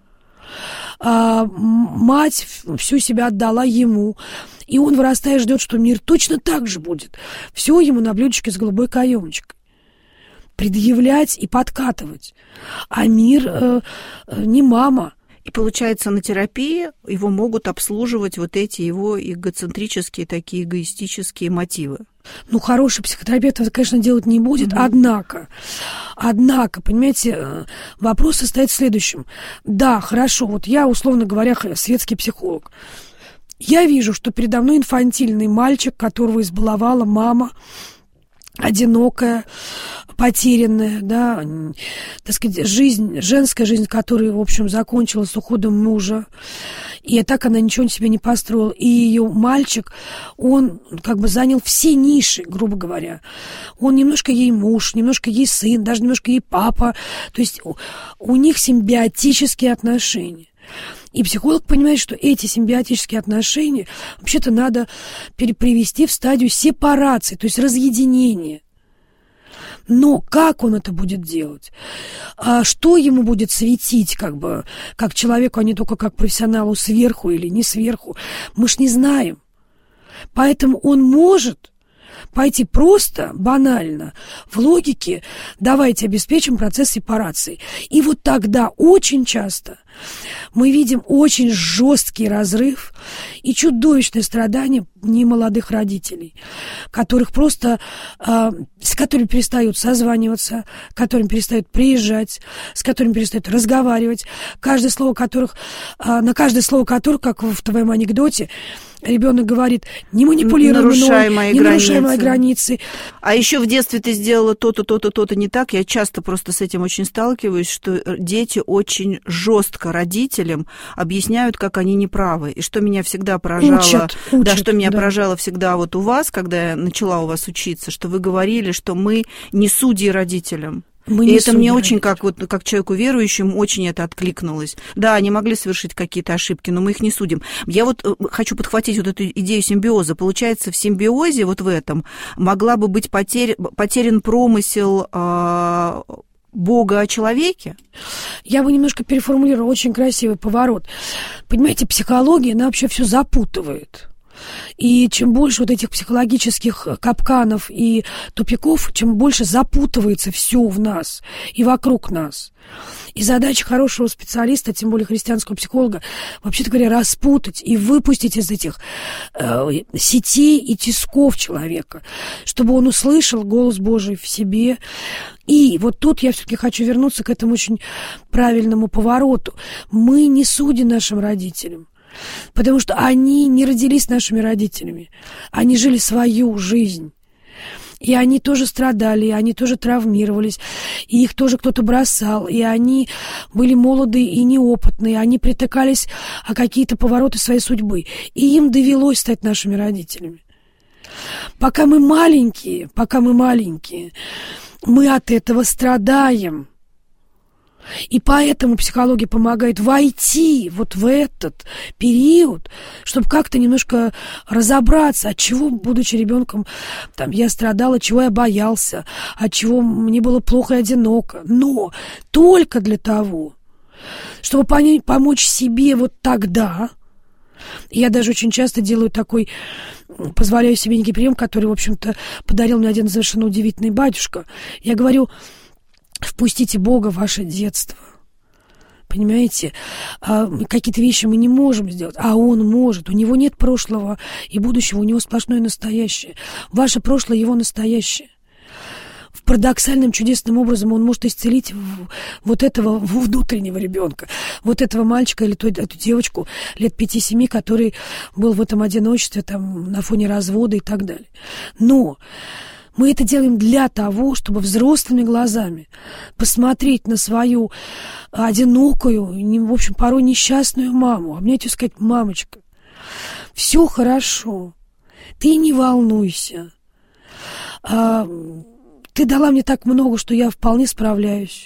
А мать всю себя отдала ему. И он, вырастая, ждет, что мир точно так же будет. Все ему на блюдечке с голубой каемочкой. Предъявлять и подкатывать. А мир э, не мама. И получается, на терапии его могут обслуживать вот эти его эгоцентрические, такие эгоистические мотивы. Ну, хороший психотерапевт это, конечно, делать не будет, угу. однако, однако, понимаете, вопрос состоит в следующем. Да, хорошо, вот я, условно говоря, светский психолог. Я вижу, что передо мной инфантильный мальчик, которого избаловала мама, одинокая, потерянная, да, так сказать, жизнь, женская жизнь, которая, в общем, закончилась с уходом мужа, и так она ничего себе не построила. И ее мальчик, он как бы занял все ниши, грубо говоря. Он немножко ей муж, немножко ей сын, даже немножко ей папа. То есть у, у них симбиотические отношения. И психолог понимает, что эти симбиотические отношения вообще-то надо перепривести в стадию сепарации, то есть разъединения. Но как он это будет делать? А что ему будет светить, как бы, как человеку, а не только как профессионалу, сверху или не сверху? Мы ж не знаем. Поэтому он может пойти просто, банально, в логике «давайте обеспечим процесс сепарации». И вот тогда очень часто мы видим очень жесткий разрыв и чудовищное страдание немолодых родителей, которых просто, э, с которыми перестают созваниваться, которым перестают приезжать, с которыми перестают разговаривать, каждое слово которых, э, на каждое слово которых, как в твоем анекдоте, ребенок говорит: не манипулируй нарушай мной, мои не границы. нарушай мои границы. А еще в детстве ты сделала то-то, то-то, то-то не так. Я часто просто с этим очень сталкиваюсь, что дети очень жестко родителям объясняют, как они неправы. И что меня всегда поражало, Учат, учат, да, что меня да. поражало всегда вот у вас, когда я начала у вас учиться, что вы говорили, что мы не судьи родителям. Мы И не это мне судим очень, родителей. как, вот, как человеку верующему, очень это откликнулось. Да, они могли совершить какие-то ошибки, но мы их не судим. Я вот хочу подхватить вот эту идею симбиоза. Получается, в симбиозе вот в этом могла бы быть потерь, потерян промысел э, Бога о человеке? Я бы немножко переформулировала, очень красивый поворот. Понимаете, психология, она вообще все запутывает. И чем больше вот этих психологических капканов и тупиков, чем больше запутывается все в нас и вокруг нас. И задача хорошего специалиста, тем более христианского психолога, вообще-то говоря, распутать и выпустить из этих э, сетей и тисков человека, чтобы он услышал голос Божий в себе. И вот тут я все-таки хочу вернуться к этому очень правильному повороту. Мы не судим нашим родителям. Потому что они не родились нашими родителями. Они жили свою жизнь. И они тоже страдали, и они тоже травмировались, и их тоже кто-то бросал, и они были молоды и неопытные, они притыкались о какие-то повороты своей судьбы. И им довелось стать нашими родителями. Пока мы маленькие, пока мы маленькие, мы от этого страдаем. И поэтому психология помогает войти вот в этот период, чтобы как-то немножко разобраться, от чего, будучи ребенком, там, я страдала, чего я боялся, от чего мне было плохо и одиноко. Но только для того, чтобы понять, помочь себе вот тогда. Я даже очень часто делаю такой, позволяю себе некий прием, который, в общем-то, подарил мне один совершенно удивительный батюшка. Я говорю: впустите Бога в ваше детство. Понимаете? А, какие-то вещи мы не можем сделать, а Он может. У Него нет прошлого и будущего, у Него сплошное настоящее. Ваше прошлое — Его настоящее. В парадоксальным, чудесным образом Он может исцелить вот этого внутреннего ребенка, вот этого мальчика или ту, эту девочку лет пяти-семи, который был в этом одиночестве, там, на фоне развода и так далее. Но мы это делаем для того, чтобы взрослыми глазами посмотреть на свою одинокую, в общем, порой несчастную маму. Обнять ее и сказать: мамочка, все хорошо, ты не волнуйся. А, ты дала мне так много, что я вполне справляюсь.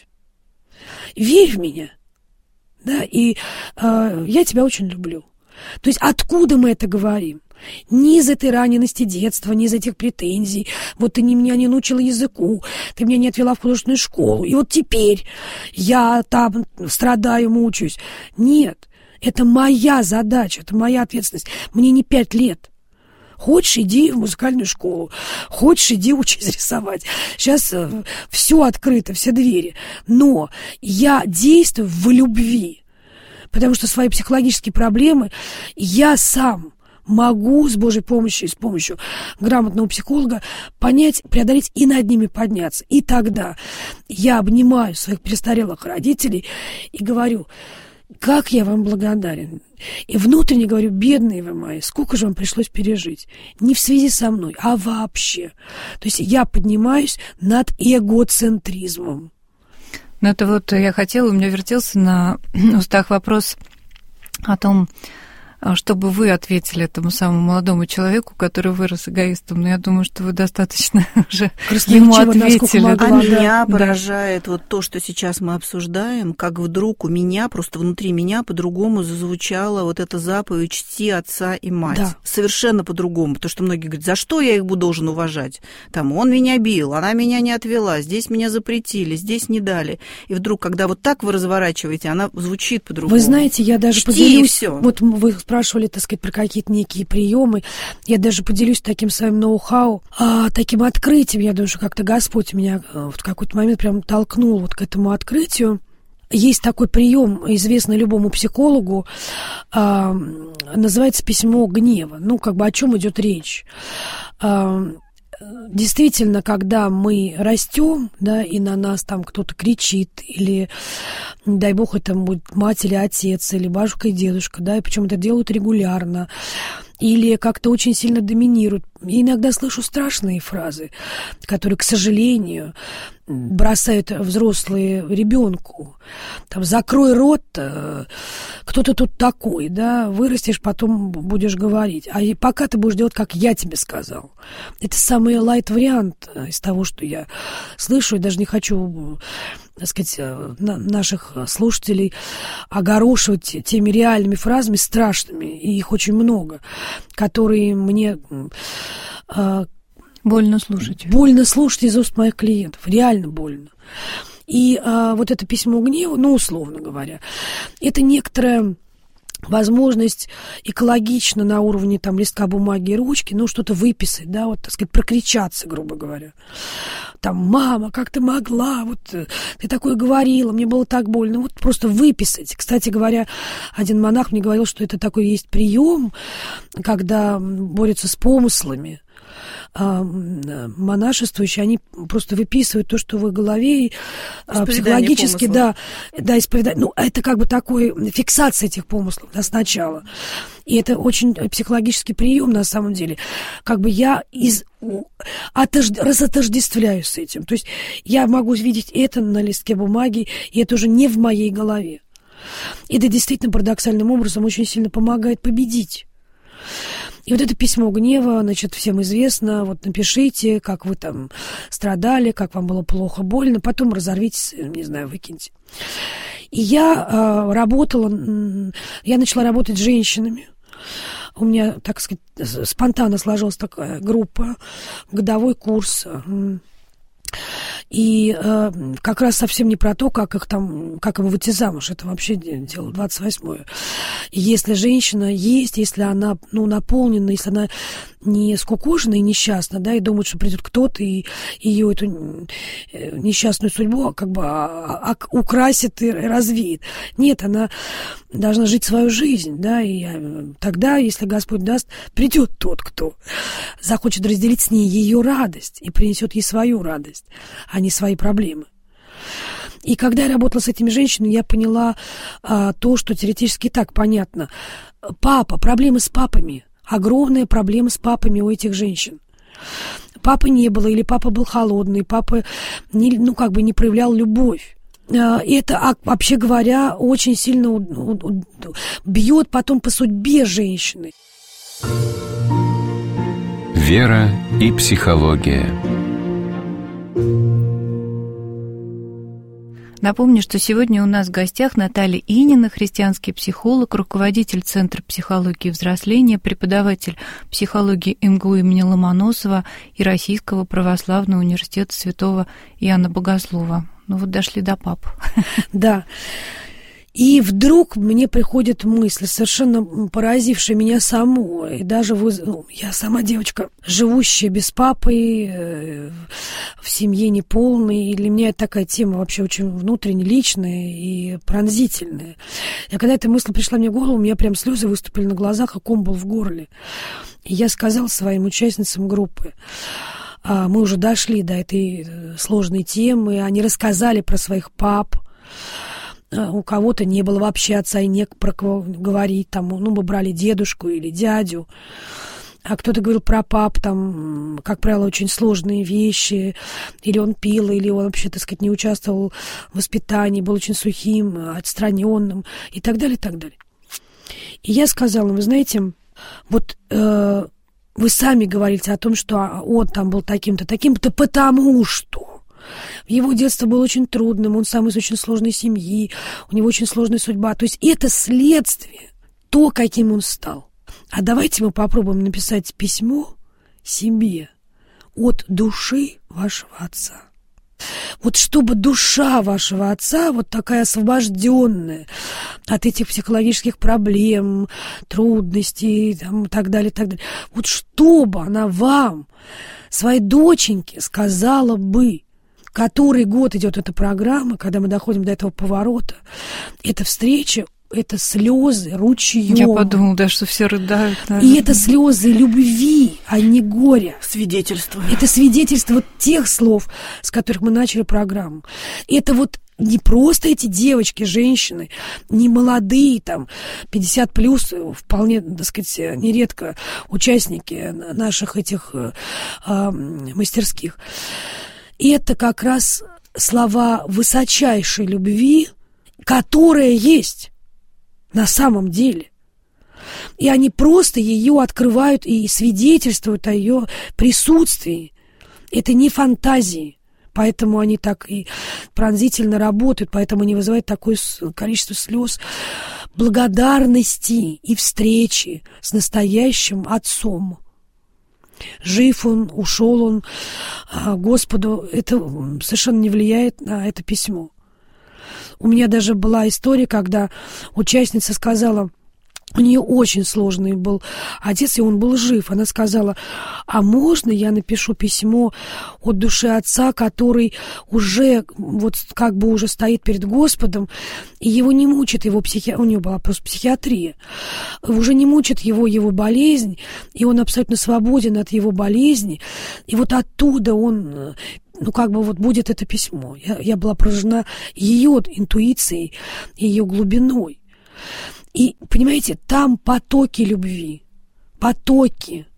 Верь в меня. Да, и а, я тебя очень люблю. То есть откуда мы это говорим? Не из этой ранености детства, не из этих претензий. Вот ты не, меня не научила языку, ты меня не отвела в художественную школу, и вот теперь я там страдаю, мучаюсь. Нет, это моя задача, это моя ответственность. Мне не пять лет. Хочешь, иди в музыкальную школу, хочешь, иди учись рисовать. Сейчас э, все открыто, все двери. Но я действую в любви, потому что свои психологические проблемы я сам могу с Божьей помощью и с помощью грамотного психолога понять, преодолеть и над ними подняться. И тогда я обнимаю своих престарелых родителей и говорю: как я вам благодарен. И внутренне говорю: бедные вы мои, сколько же вам пришлось пережить. Не в связи со мной, а вообще. То есть я поднимаюсь над эгоцентризмом. Ну, это вот я хотела, у меня вертелся на устах вопрос о том, чтобы вы ответили этому самому молодому человеку, который вырос эгоистом. Но я думаю, что вы достаточно уже ему ответили. Могла, а да. меня Да. поражает вот то, что сейчас мы обсуждаем, как вдруг у меня, просто внутри меня по-другому зазвучала вот эта заповедь: чти отца и мать. Да. Совершенно по-другому. Потому что многие говорят: за что я их буду должен уважать? Там, он меня бил, она меня не отвела, здесь меня запретили, здесь не дали. И вдруг, когда вот так вы разворачиваете, она звучит по-другому. Вы знаете, я даже Чти, поделюсь. и всё. Вот вы спрашивали, так сказать, про какие-то некие приемы. Я даже поделюсь таким своим ноу-хау, а, таким открытием. Я думаю, что как-то Господь меня в какой-то момент прям толкнул вот к этому открытию. Есть такой прием, известный любому психологу, а, называется письмо гнева. Ну, как бы о чем идет речь? А, действительно, когда мы растем, да, и на нас там кто-то кричит, или, не дай бог, это будет мать или отец, или бабушка и дедушка, да, и причем это делают регулярно, или как-то очень сильно доминируют. Я иногда слышу страшные фразы, которые, к сожалению, бросают взрослые ребенку. Там, закрой рот, кто ты тут такой, да, вырастешь, потом будешь говорить. А пока ты будешь делать, как я тебе сказал. Это самый лайт-вариант из того, что я слышу, и даже не хочу, так сказать, наших слушателей огорошивать теми реальными фразами страшными, и их очень много, которые мне... Больно слушать. Больно слушать из уст моих клиентов. Реально больно. И а, вот это письмо гнева, ну, условно говоря, это некоторая возможность экологично на уровне там листка бумаги и ручки, ну, что-то выписать, да, вот, так сказать, прокричаться, грубо говоря. Там, мама, как ты могла, вот, ты такое говорила, мне было так больно, вот просто выписать. Кстати говоря, один монах мне говорил, что это такой есть прием, когда борются с помыслами, монашествующие, они просто выписывают то, что в их голове, психологически, да, да, исповедание. Ну, это как бы такой фиксация этих помыслов, да, сначала. И это очень психологический прием, на самом деле. Как бы я из... Отожд... разотождествляюсь с этим. То есть я могу видеть это на листке бумаги, и это уже не в моей голове. И это действительно парадоксальным образом очень сильно помогает победить. И вот это письмо гнева, значит, всем известно, вот напишите, как вы там страдали, как вам было плохо, больно, потом разорвитесь, не знаю, выкиньте. И я э, работала, я начала работать с женщинами. У меня, так сказать, спонтанно сложилась такая группа, годовой курс. И э, как раз совсем не про то, как их там, как им выйти замуж. Это вообще дело двадцать восьмое. И если женщина есть, если она, ну, наполнена, если она не скукожена и несчастна, да, и думает, что придет кто-то и ее эту несчастную судьбу как бы а, а, украсит и развеет. Нет, она должна жить свою жизнь, да, и тогда, если Господь даст, придет тот, кто захочет разделить с ней ее радость и принесет ей свою радость, а не свои проблемы. И когда я работала с этими женщинами, я поняла а, то, что теоретически так понятно. Папа, проблемы с папами. Огромная проблема с папами у этих женщин. Папы не было, или папа был холодный, папа не, ну, как бы не проявлял любовь. Это, вообще говоря, очень сильно бьет потом по судьбе женщины. Вера и психология. Напомню, что сегодня у нас в гостях Наталья Инина, христианский психолог, руководитель Центра психологии и взросления, преподаватель психологии эм гэ у имени Ломоносова и Российского православного университета святого Иоанна Богослова. Ну вот дошли до пап. Да. И вдруг мне приходит мысль, совершенно поразившая меня саму. И даже вы, ну, я сама девочка, живущая без папы, э, в семье неполной. И для меня это такая тема вообще очень внутренне личная и пронзительная. И когда эта мысль пришла мне в голову, у меня прям слезы выступили на глазах, а ком был в горле. И я сказала своим участницам группы, а мы уже дошли до этой сложной темы, они рассказали про своих пап. У кого-то не было вообще отца и не про кого говорить. Там, ну, мы брали дедушку или дядю. А кто-то говорил про пап, там, как правило, очень сложные вещи. Или он пил, или он вообще, так сказать, не участвовал в воспитании, был очень сухим, отстраненным и так далее, и так далее. И я сказала, вы знаете, вот э, вы сами говорите о том, что он там был таким-то, таким-то, потому что... Его детство было очень трудным, он сам из очень сложной семьи, у него очень сложная судьба. То есть это следствие, то, каким он стал. А давайте мы попробуем написать письмо себе от души вашего отца. Вот чтобы душа вашего отца, вот такая освобожденная от этих психологических проблем, трудностей там, и так далее, и так далее, вот чтобы она вам, своей доченьке, сказала бы, который год идет эта программа, когда мы доходим до этого поворота, эта встреча, это слезы ручьем. Я подумала, да, что все рыдают. Наверное. И это слезы любви, а не горя. Свидетельство. Это свидетельство вот тех слов, с которых мы начали программу. Это вот не просто эти девочки, женщины, не молодые, там, пятьдесят плюс, вполне, так сказать, нередко участники наших этих э, э, мастерских. И это как раз слова высочайшей любви, которая есть на самом деле. И они просто ее открывают и свидетельствуют о ее присутствии. Это не фантазии. Поэтому они так и пронзительно работают, поэтому они вызывают такое количество слез благодарности и встречи с настоящим отцом. Жив он, ушел он, Господу, это совершенно не влияет на это письмо. У меня даже была история, когда участница сказала, у нее очень сложный был отец, и он был жив. Она сказала, а можно я напишу письмо от души отца, который уже вот как бы уже стоит перед Господом, и его не мучит его психиатрия, у нее была просто психиатрия, уже не мучит его его болезнь, и он абсолютно свободен от его болезни, и вот оттуда он... Ну, как бы вот будет это письмо. Я, я была поражена ее интуицией, ее глубиной. И, понимаете, там потоки любви, потоки.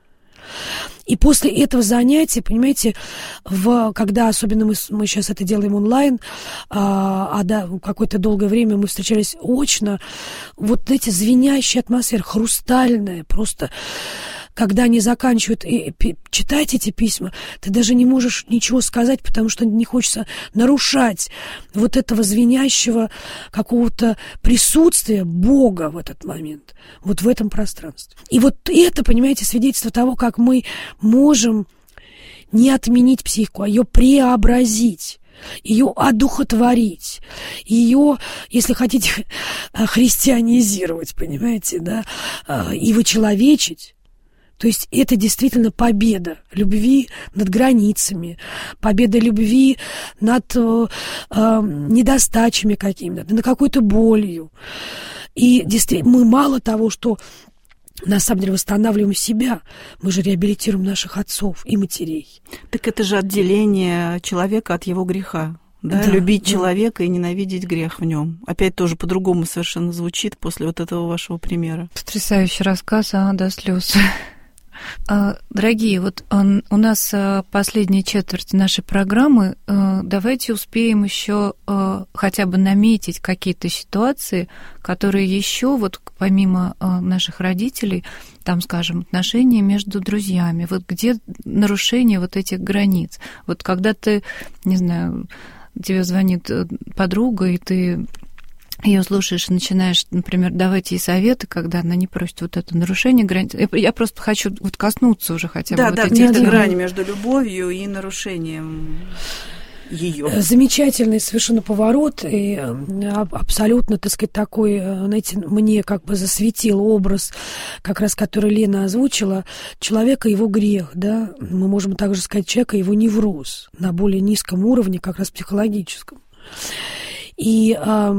И после этого занятия, понимаете, в, когда особенно мы, мы сейчас это делаем онлайн, а, а да, какое-то долгое время мы встречались очно, вот эти звенящие атмосферы, хрустальная просто... Когда они заканчивают и, и, читать эти письма, ты даже не можешь ничего сказать, потому что не хочется нарушать вот этого звенящего какого-то присутствия Бога в этот момент, вот в этом пространстве. И вот это, понимаете, свидетельство того, как мы можем не отменить психику, а ее преобразить, ее одухотворить, ее, если хотите, христианизировать, понимаете, да, и вычеловечить. То есть это действительно победа любви над границами, победа любви над э, э, недостачами какими-то, над какой-то болью. И действительно, мы мало того, что на самом деле восстанавливаем себя, мы же реабилитируем наших отцов и матерей. Так это же отделение человека от его греха. Да, да, любить да. человека и ненавидеть грех в нем. Опять тоже по-другому совершенно звучит после вот этого вашего примера. Потрясающий рассказ, а, до слез. Дорогие, вот у нас последняя четверть нашей программы. Давайте успеем еще хотя бы наметить какие-то ситуации, которые еще, вот помимо наших родителей, там, скажем, отношения между друзьями, вот где нарушение вот этих границ. Вот когда ты, не знаю, тебе звонит подруга, и ты ее слушаешь и начинаешь, например, давать ей советы, когда она не просит вот это нарушение границ. Я просто хочу вот коснуться уже хотя бы да, вот да, этих да, тем. грани между любовью и нарушением ее. Замечательный совершенно поворот, и абсолютно, так сказать, такой, знаете, мне как бы засветил образ, как раз который Лена озвучила, человека его грех, да, мы можем также сказать человека его невроз на более низком уровне, как раз психологическом. И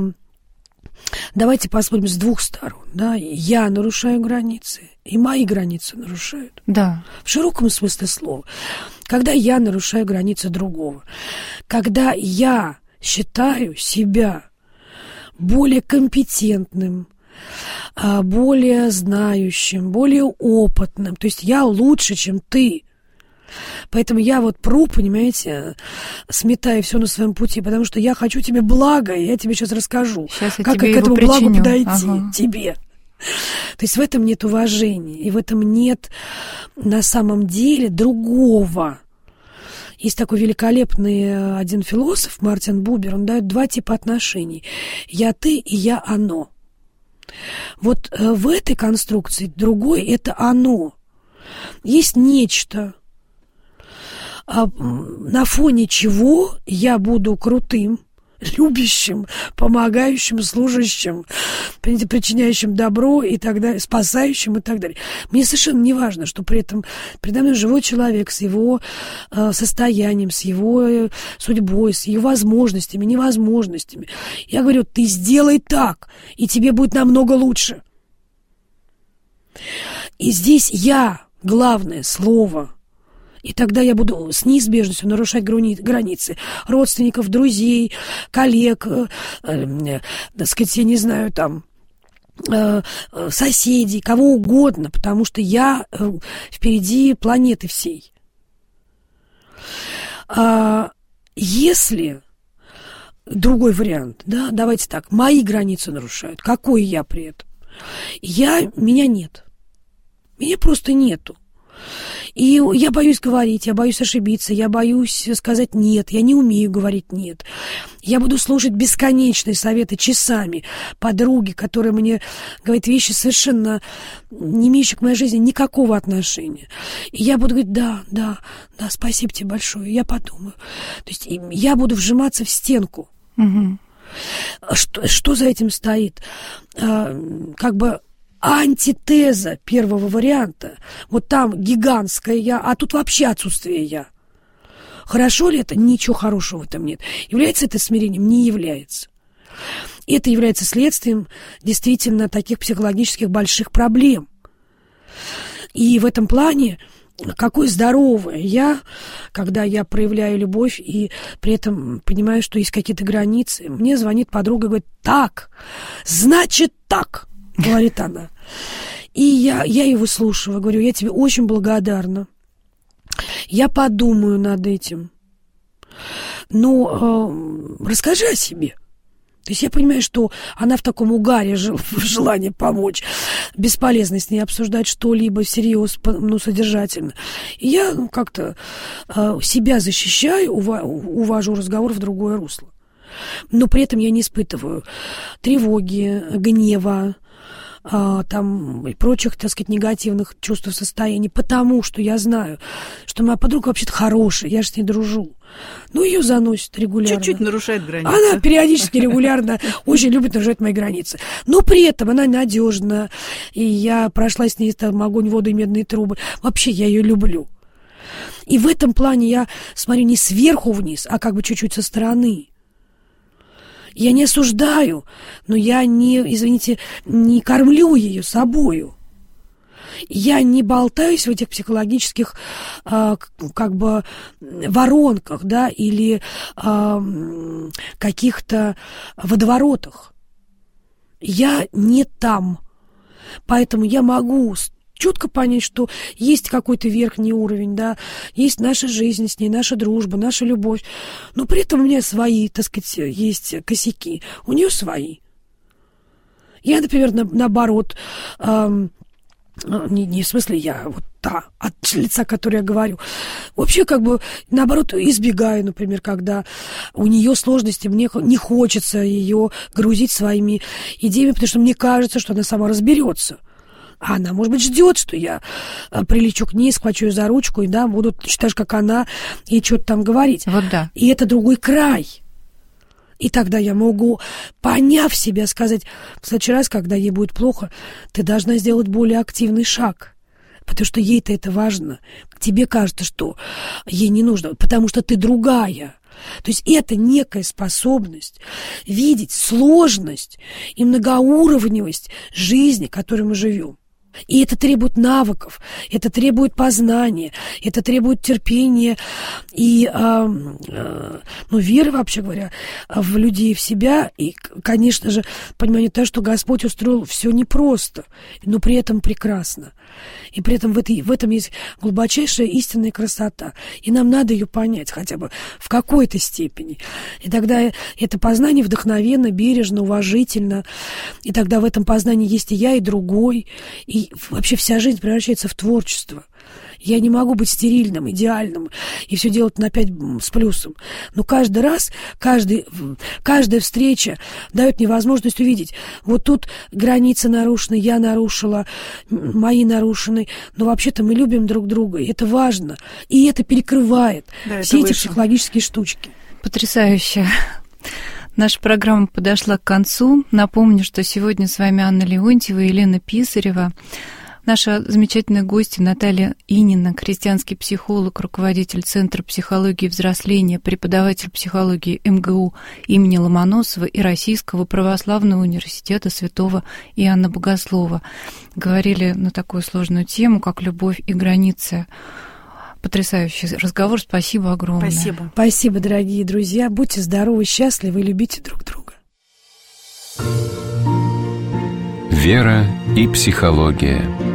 давайте посмотрим с двух сторон. Да? Я нарушаю границы, и мои границы нарушают. Да. В широком смысле слова. Когда я нарушаю границы другого, когда я считаю себя более компетентным, более знающим, более опытным, то есть я лучше, чем ты. Поэтому я вот пру, понимаете, сметаю все на своем пути, потому что я хочу тебе блага, и я тебе сейчас расскажу, сейчас как тебе к этому причиню. благу подойти, ага. тебе. То есть в этом нет уважения, и в этом нет на самом деле другого. Есть такой великолепный один философ, Мартин Бубер, он дает два типа отношений. Я ты и я оно. Вот в этой конструкции другой – это оно. Есть нечто, на фоне чего я буду крутым, любящим, помогающим, служащим, причиняющим добро и так далее, спасающим и так далее. Мне совершенно не важно, что при этом передо мной живой человек с его э, состоянием, с его э, судьбой, с его возможностями, невозможностями. Я говорю, ты сделай так, и тебе будет намного лучше. И здесь я, главное слово, И тогда я буду с неизбежностью нарушать границы родственников, друзей, коллег, э, э, так сказать, я не знаю, там, э, соседей, кого угодно, потому что я э, впереди планеты всей. А если другой вариант, да, давайте так, мои границы нарушают, какой я при этом? Я, меня нет. Меня просто нету. И я боюсь говорить, я боюсь ошибиться, я боюсь сказать «нет», я не умею говорить «нет». Я буду слушать бесконечные советы часами подруги, которая мне говорит вещи совершенно не имеющие к моей жизни никакого отношения. И я буду говорить «да, да, да, спасибо тебе большое, я подумаю». То есть я буду вжиматься в стенку. Угу. Что, что за этим стоит? А, как бы антитеза первого варианта. Вот там гигантское «я», а тут вообще отсутствие «я». Хорошо ли это? Ничего хорошего в этом нет. Является это смирением? Не является. И это является следствием действительно таких психологических больших проблем. И в этом плане какое здоровое «я», когда я проявляю любовь и при этом понимаю, что есть какие-то границы. Мне звонит подруга и говорит: «Так, значит так», — говорит она. И я, я его слушаю, говорю: «Я тебе очень благодарна. Я подумаю над этим. Но э, расскажи о себе». То есть я понимаю, что она в таком угаре жил, в желании помочь. Бесполезно с ней обсуждать что-либо всерьез, ну, содержательно. И я ну, как-то э, себя защищаю, ува- увожу разговор в другое русло. Но при этом я не испытываю тревоги, гнева, а, там, и прочих, так сказать, негативных чувств, состояний, потому что я знаю, что моя подруга вообще-то хорошая, я же с ней дружу. Ну, ее заносит регулярно. Чуть-чуть нарушает границы. Она периодически, регулярно очень любит нарушать мои границы. Но при этом она надежна, и я прошла с ней там огонь, воду и медные трубы. Вообще, я ее люблю. И в этом плане я смотрю не сверху вниз, а как бы чуть-чуть со стороны. Я не осуждаю, но я не, извините, не кормлю ее собою. Я не болтаюсь в этих психологических э, как бы воронках, да, или э, каких-то водоворотах. Я не там. Поэтому я могу четко понять, что есть какой-то верхний уровень, да, есть наша жизнь с ней, наша дружба, наша любовь, но при этом у меня свои, так сказать, есть косяки, у нее свои. Я, например, на, наоборот, эм, не, не в смысле я, вот та, от лица, которой я говорю, вообще как бы, наоборот, избегаю, например, когда у нее сложности, мне не хочется ее грузить своими идеями, потому что мне кажется, что она сама разберется. А она, может быть, ждет, что я прилечу к ней, схвачу ее за ручку и, да, буду точно так же, как она, и что-то там говорить. Вот да. И это другой край. И тогда я могу, поняв себя, сказать: в следующий раз, когда ей будет плохо, ты должна сделать более активный шаг. Потому что ей-то это важно. Тебе кажется, что ей не нужно, потому что ты другая. То есть это некая способность видеть сложность и многоуровневость жизни, в которой мы живем. И это требует навыков, это требует познания, это требует терпения и, э, э, ну, веры, вообще говоря, в людей, в себя. И, конечно же, понимание того, что Господь устроил все непросто, но при этом прекрасно. И при этом в, этой, в этом есть глубочайшая истинная красота. И нам надо ее понять хотя бы в какой-то степени. И тогда это познание вдохновенно, бережно, уважительно. И тогда в этом познании есть и я, и другой. И вообще вся жизнь превращается в творчество. Я не могу быть стерильным, идеальным и все делать на пять с плюсом. Но каждый раз, каждый, каждая встреча дает мне возможность увидеть: вот тут границы нарушены, я нарушила, мои нарушены. Но вообще-то мы любим друг друга, и это важно. И это перекрывает да, все это эти выше. Психологические штучки. Потрясающе. Наша программа подошла к концу. Напомню, что сегодня с вами Анна Леонтьева и Елена Писарева. Наша замечательная гостья Наталья Инина, христианский психолог, руководитель Центра психологии и взросления, преподаватель психологии эм гэ у имени Ломоносова и Российского православного университета святого Иоанна Богослова. Говорили на такую сложную тему, как любовь и границы. потрясающий разговор. Спасибо огромное. Спасибо. Спасибо, дорогие друзья. Будьте здоровы, счастливы и любите друг друга. Вера и психология.